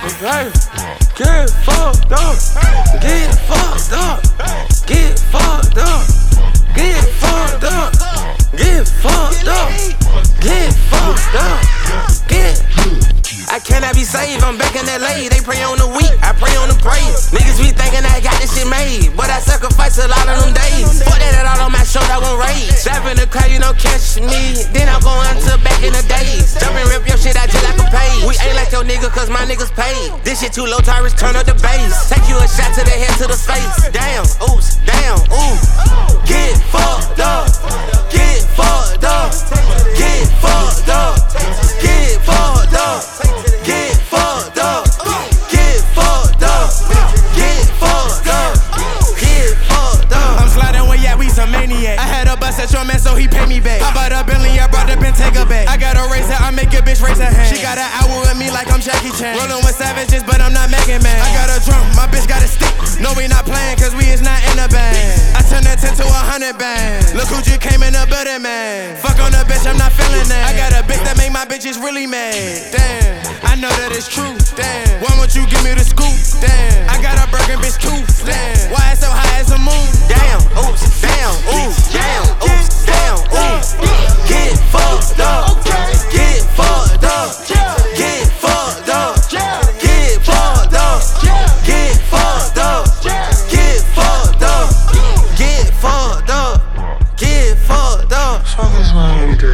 Get fucked up. Get fucked up. Get fucked up. Get fucked up. Get fucked up. Get fucked up. Get. I cannot be saved, I'm back in LA. They pray on the weak, I pray on the praise. Niggas be thinking I got this shit made, but I sacrifice a lot of them days. Put that all on my shoulder, I won't rage. Step in the car, you don't catch me. Then I'm going to back in the days. Jump and rip your shit out just like a page. We ain't like your nigga, cause my niggas paid. This shit too low, Tyrus, turn up the bass. Take you a shot to the head, to the face. Damn, oops, damn, ooh. Get fucked up. Get fucked up. Get fucked up. Get fucked up. Get fucked up. Get fucked up. Get fucked up. Get fucked up. I'm sliding way out, we some maniac. I had a bus at your man, so he pay me back. I bought a Bentley, I brought the Bentayga back. I got a razor, I make a bitch raise her hand. She got an hour with me like I'm Jackie Chan. Rollin' with savages, but I'm not Megan Man. I got a drum, my bitch got a stick. No, we not playing, cause we is not in a band. I turned that 10 to 100 band. Look who just came in the building, man. Fuck on the bitch, I'm not feeling that. I got a bitch that make my bitches really mad. Damn, I know that it's true. Damn, why won't you give me the scoop? Damn, I got a broken bitch tooth. Damn, why it's so high as a moon? Damn, oops, damn, ooh, damn, oops, damn, ooh. Get fucked up. Get fucked up. Get fucked up. Get fucked up. Get fucked up. Get fucked up. Get fucked up. Get fucked up. Fuck is my everyday?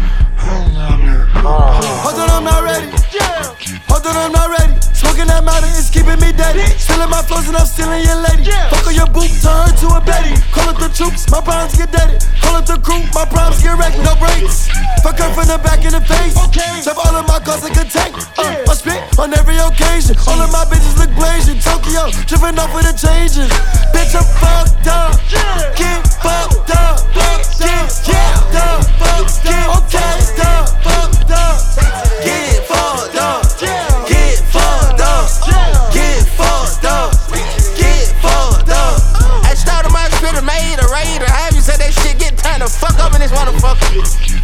Hold on, I'm not ready. Hold on, I'm not ready. Smoking that mountain is keeping me dead. Stealing my flows and I'm stealing your lady. Fuck on your boot, turn her to a Betty. Call up the troops, my problems get deaded. Call up the crew, my problems get wrecked. No breaks. Fuck her from the back in the face. Drop all of my cars like a tank. I spit on every occasion. All of my bitches look blazing. Tokyo, driven off with the changes. Bitch, I'm fucked up. Get fucked up. Get fucked up. Get fucked up. Fucked up. Get fucked up. Get fucked up. Get fucked up. Get fucked up. I started my spirit, made a raider. Have you said that shit get turned the fuck up in this motherfucker?